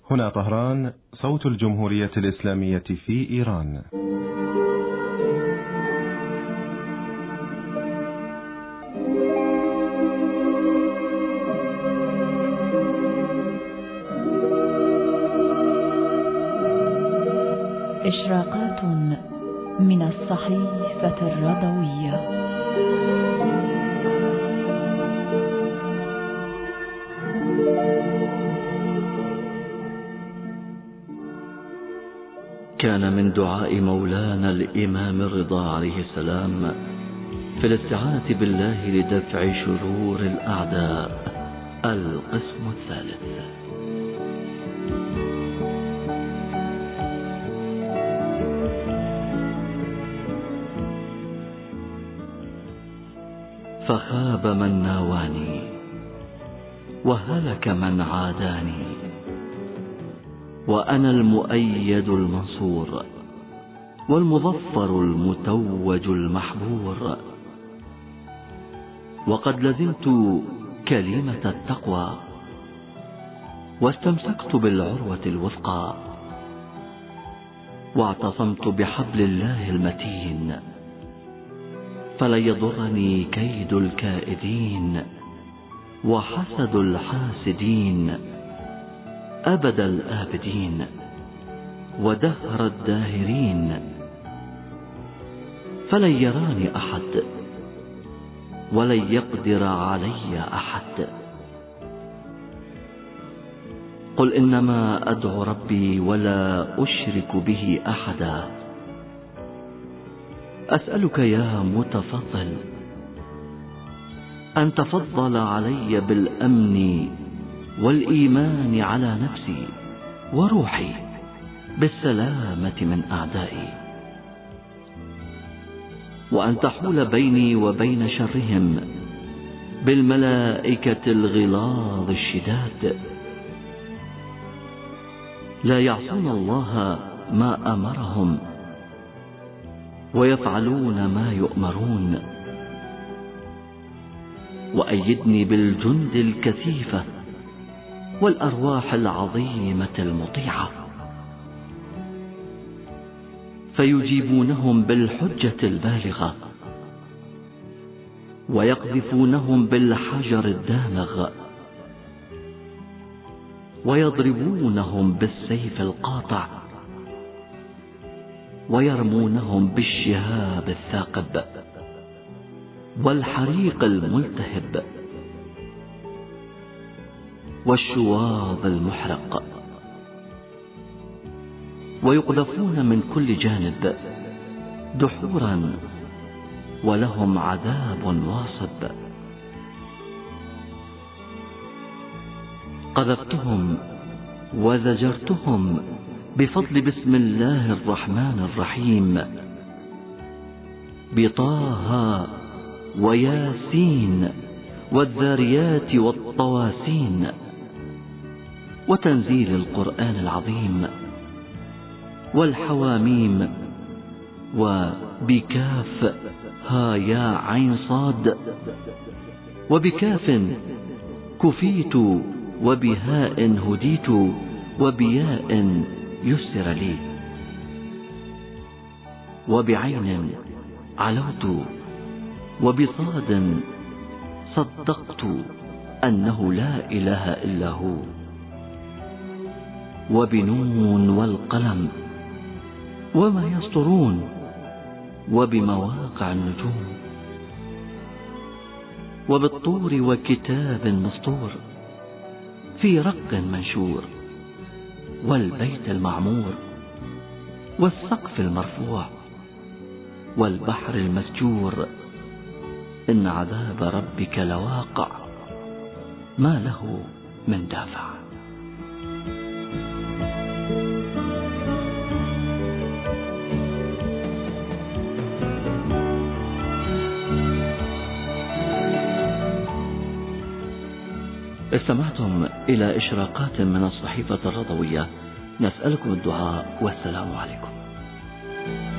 هنا طهران، صوت الجمهورية الإسلامية في إيران. إشراقات من الصحيفة الرضوية. كان من دعاء مولانا الإمام الرضا عليه السلام في الاستعانة بالله لدفع شرور الأعداء القسم الثالث. فخاب من ناواني وهلك من عاداني، وأنا المؤيد المنصور والمظفر المتوج المحبور. وقد لزمت كلمة التقوى واستمسكت بالعروة الوثقى، واعتصمت بحبل الله المتين، فلن يضرني كيد الكائدين وحسد الحاسدين أبد الآبدين ودهر الداهرين. فلن يراني أحد ولن يقدر علي أحد. قل إنما أدعو ربي ولا أشرك به أحدا. أسألك يا متفضل أن تفضل علي بالأمن والإيمان على نفسي وروحي بالسلامة من أعدائي، وأن تحول بيني وبين شرهم بالملائكة الغلاظ الشداد، لا يعصون الله ما أمرهم ويفعلون ما يؤمرون. وأيدني بالجند الكثيفة والأرواح العظيمة المطيعة، فيجيبونهم بالحجة البالغة ويقذفونهم بالحجر الدامغ ويضربونهم بالسيف القاطع ويرمونهم بالشهاب الثاقب والحريق الملتهب والشواظ المحرق، ويقذفون من كل جانب دحورا ولهم عذاب واصب. قذفتهم وزجرتهم بفضل بسم الله الرحمن الرحيم، بطه وياسين والذاريات والطواسين، وتنزيل القرآن العظيم، والحواميم، وبكاف ها يا عين صاد، وبكاف كفيت، وبهاء هديت، وبياء يسر لي، وبعين علوت، وبصاد صدقت أنه لا إله إلا هو، وبنون والقلم وما يسطرون، وبمواقع النجوم، وبالطور وكتاب مسطور في رق منشور، والبيت المعمور، والسقف المرفوع، والبحر المسجور. إن عذاب ربك لواقع ما له من دافع. استمعتم إلى إشراقات من الصحيفة الرضوية. نسألكم الدعاء والسلام عليكم.